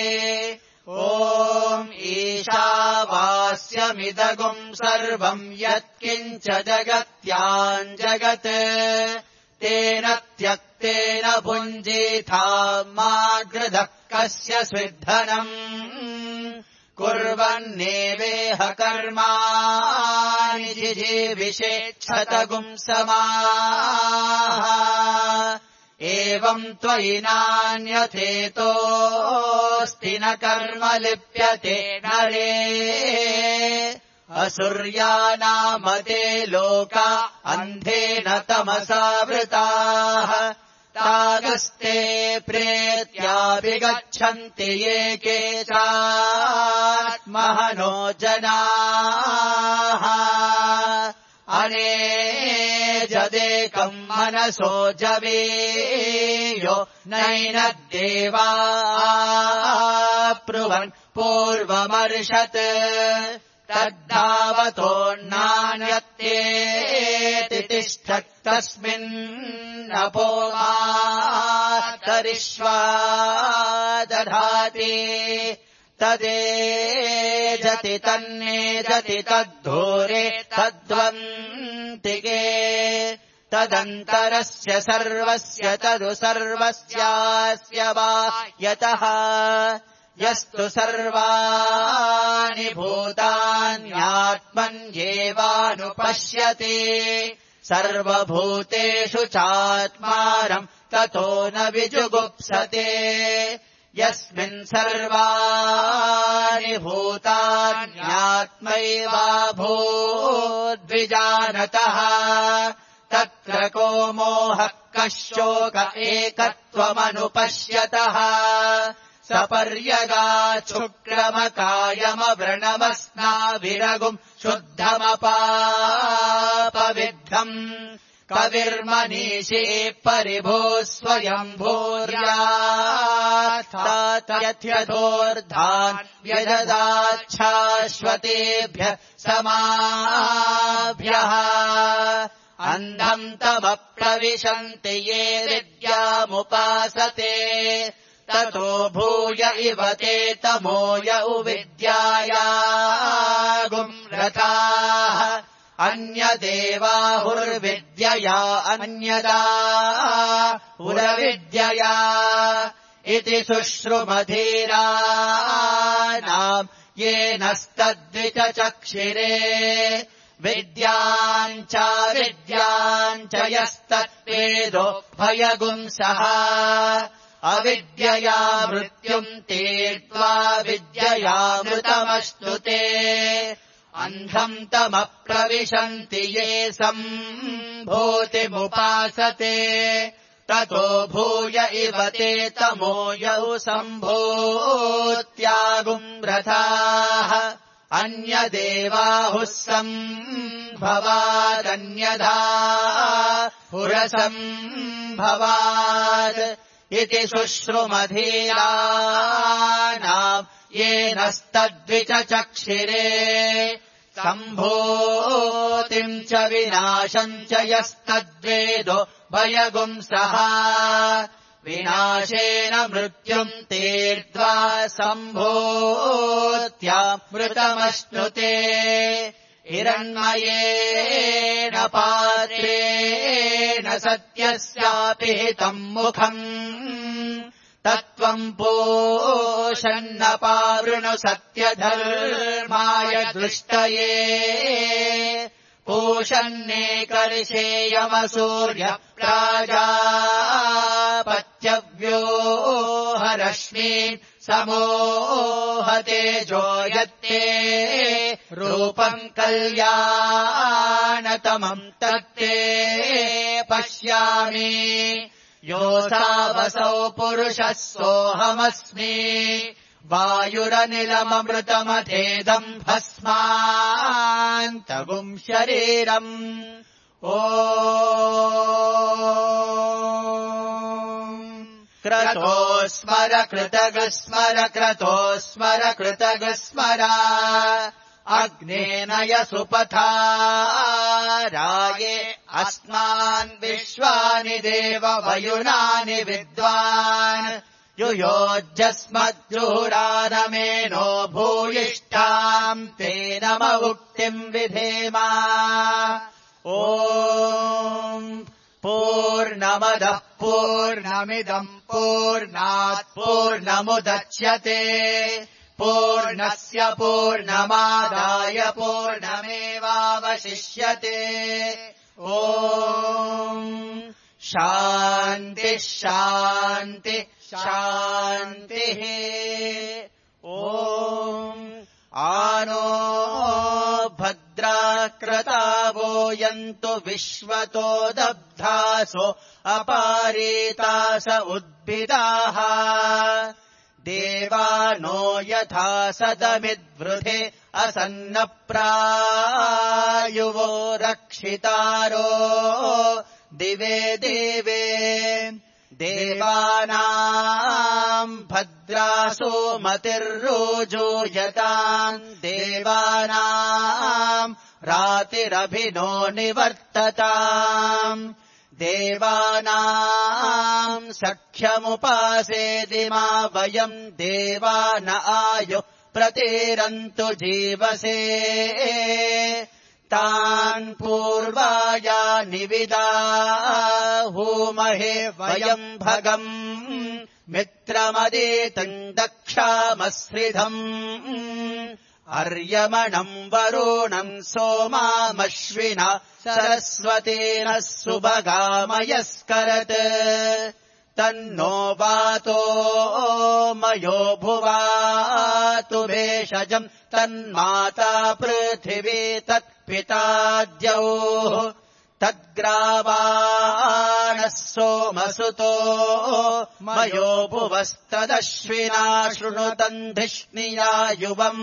Speaker 1: ॐ ईशावास्यमिदगुम् सर्वम् यत्किञ्च जगत्याम् जगत् तेन त्यक्तेन भुञ्जीथा मा गृधः कस्य स्विद्धनम् कुर्वन्नेवेह कर्माणि जिजीविषेच्छतगुम् समाः एव एवम् त्वयि नान्यथेतोऽस्ति न कर्म लिप्यते नरे असुर्यानामते लोका अन्धेन तमसावृताः तागस्ते प्रेत्याभिगच्छन्ति ये केचात्महनो जनाः अनेजदेकम् मनसो जवेयो नैनद्देवा ब्रुवन् पूर्वमर्षत् तद्धावतोऽन्नान्यत्येति तिष्ठत् तस्मिन्नपो मातरिष्वा दधाति तदेजति तन्नेजति तद्धूरे तद्वन्तिके तदन्तरस्य सर्वस्य तदु सर्वस्यास्य वा यतः यस्तु सर्वाणि भूतान्यात्मन्येवानुपश्यति सर्वभूतेषु चात्मानम् ततो न विजुगुप्सते यस्मिन् सर्वाणि भूतान्यात्मैवाभूद्विजानतः तत्र को मोहः कः शोक एकत्वमनुपश्यतः सपर्यगाच्छुक्रमकायमव्रणमस्नाभिरगुम् शुद्धमपापविद्धम् कविर्मनीषी परिभूः स्वयम्भूर्याथातयथोर्धान् व्यजदाच्छाश्वतेभ्यः समाभ्यः अन्धम् तमप्रविशन्ति ये विद्यामुपासते ततो भूय इव ते तमोय उविद्यायागुम् रताः अन्यदेवाहुर्विद्यया अन्यदा हुरविद्यया इति शुश्रुमधीराणाम् येनस्तद्विचचक्षिरे विद्याम् च विद्याम् च यस्तत्वेदो भयगुंसः अविद्यया मृत्युम् तीर्त्वा विद्ययामृतमश्नुते अन्धम् तमप्रविशन्ति ये सम्भूतिमुपासते ततो भूय इव ते तमोयौ सम्भूत्यागुम् रथाः अन्यदेवाहुः सम्भवादन्यधा पुरसम्भवात् इति शुश्रुमधीराणाम् येनस्तद्विचचक्षिरे सम्भूतिम् च विनाशम् च यस्तद्वेदो भयगुंसः विनाशेन मृत्युम् तीर्त्वा सम्भूत्यामृतमश्नुते हिरण्मयेन पात्रेण सत्यस्यापि हितम् मुखम् तत्त्वम् पोषन्नपावृणु सत्यधर्माय दृष्टये पूषन्नेकर्षेयमसूर्य प्राजापत्यव्योहरश्मीन् समोहतेजो यत्ते रूपम् कल्याणतमम् तत्ते पश्यामि योऽसावसौ पुरुषः सोऽहमस्मि वायुरनिलममृतमथेदम् भस्मान्तगुम् शरीरम् ओ क्रतो स्मर कृतगस्मर क्रतो स्मर कृतगस्मर अग्नेन यसुपथा राये अस्मान् विश्वानि देव वयुनानि विद्वान् युयोज्जस्मद्जुहुरानमेनो भूयिष्ठाम् तेन ममुक्तिम् विधेमा ॐ पूर्णमदः पूर्णमिदम् पूर्णात् पूर्णमुदच्यते पूर्णस्य पूर्णमादाय पूर्णमेवावशिष्यते ॐ शान्तिः शान्तिः शान्तिः। ॐ आनो भद्राक्रतावो यन्तु विश्वतो दब्धासो अपारेतास उद्भिदाः। देवानो यथा सदमिद्वृधे असन्नप्रायुवो रक्षितारो दिवे देवे। देवानाम् भद्रासो मतिर्रोजोयताम् देवानाम् रातिरभिनो निवर्तताम्। देवानाम् सख्यमुपासेदिमा वयम् देवा न आयुः प्रतीरन्तु जीवसे। तान् पूर्वाया निविदाहूमहे वयम् भगम् मित्रमदेतम् दक्षामश्रिधम्। अर्यमणम् वरुणम् सोमामश्विना सरस्वतेन सुभगामयस्करत्। तन्नो वातो मयो भुवातु भेषजम् तन्माता पृथिवी तत्पिता द्यौः। तद्ग्रावाणः सोमसुतो मयो भुवस्तदश्विना शृणुतम् धिष्णिया युवम्।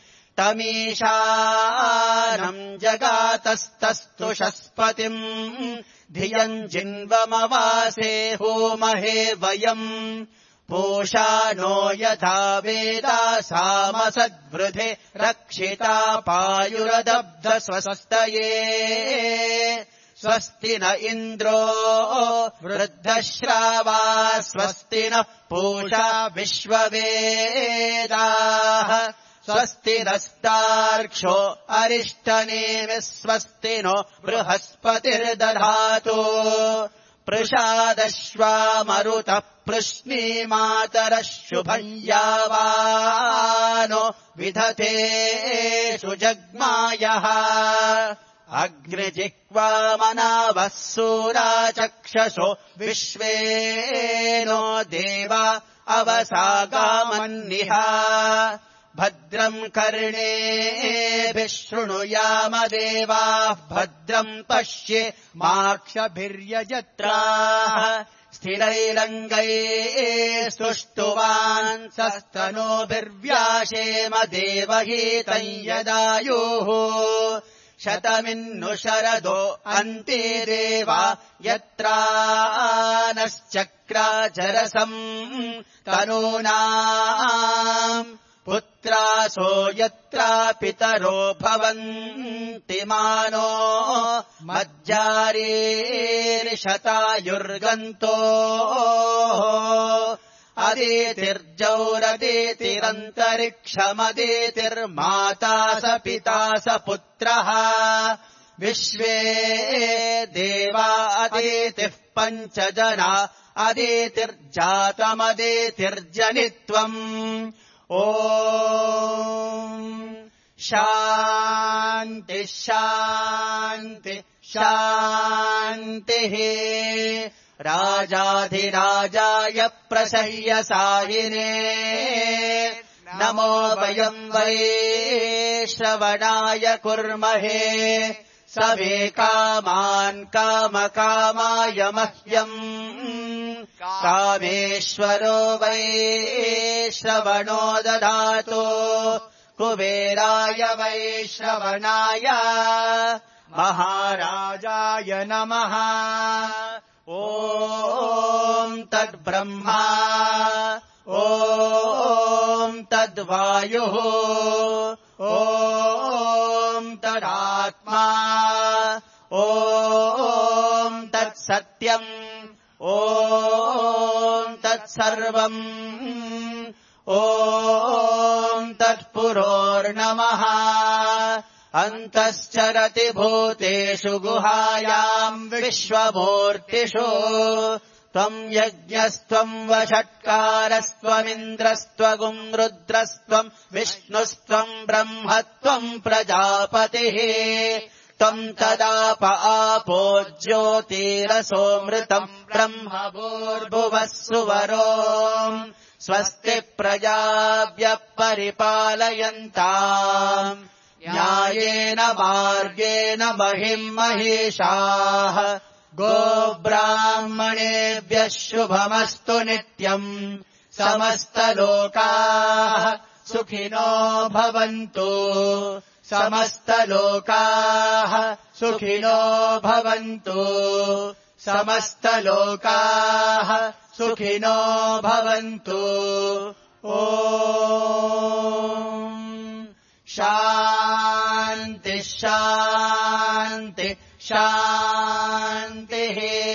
Speaker 1: तमीशानम् जगातस्तस्तु शस्पतिम् धियम् जिन्वमवासे होमहे वयम्। पूषा नो यथा वेदासामसद्वृधे रक्षिता पायुरदब्धस्वस्तये। स्वस्ति न इन्द्रो वृद्धश्रावा स्वस्ति नः पूषा विश्ववेदाः। स्वस्ति नस्तार्क्ष्यो अरिष्टनेमिः स्वस्ति नो बृहस्पतिर्दधातु। पृषादश्वा मरुतः पृश्नीमातरः शुभम् यावानो विधते सुजग्मायः। अग्निजिह्वा मनावः सूरा चक्षसो विश्वेनो देवा अवसागामन्निह। भद्रम् कर्णेभिः शृणुयाम देवाः भद्रम् पश्ये माक्षभिर्यजत्राः। स्थिरैरङ्गैः स्तुष्टुवान् सस्तनोभिर्व्याशेम देवहीतम् यदायुः। शतमिन्नु शरदो अन्ते देवा यत्रानश्चक्राचरसम् तनूनाम्। पुत्रासो यत्रा पितरो भवन्ति मानो मज्जारीर्शतायुर्गन्तो। अदितिर्जौरदितिरन्तरिक्षमदितिर्माता स पिता स पुत्रः। विश्वे देवा अदितिः पञ्च जना अदितिर्जातमदितिर्जनित्वम्। ॐ शान्ति शान्ति शान्तिः। राजाधिराजाय प्रसह्यसायिने नमो वयम् वै श्रवणाय कुर्महे। स मे कामान् कामकामाय मह्यम्। कामेश्वरो वै श्रवणो ददातु। कुबेराय वै श्रवणाय महाराजाय नमः। ॐ तद्ब्रह्मा ॐ तद्वायुः ॐ तदात्मा ॐ तत्सत्यम् ॐ तत्सर्वम् ॐ तत्पुरोर्नमः। अन्तश्चरति भूतेषु गुहायाम् विश्वमूर्तिषु। त्वम् यज्ञस्त्वम् वषट्कारस्त्वमिन्द्रस्त्वगुम् रुद्रस्त्वम् विष्णुस्त्वम् ब्रह्मत्वम् प्रजापतिः। त्वम् तदाप आपो ज्योतिरसोऽमृतम् ब्रह्म भूर्भुवः सुवरो स्वस्ति प्रजाभ्यः परिपालयन्ताम् न्यायेन मार्गेण महिम् महिषाः गोब्राह्मणेभ्यः शुभमस्तु नित्यम् समस्तलोकाः सुखिनो भवन्तु समस्तलोकाः सुखिनो भवन्तु समस्तलोकाः सुखिनो भवन्तु ॐ शान्ति शान्ति शान्तिः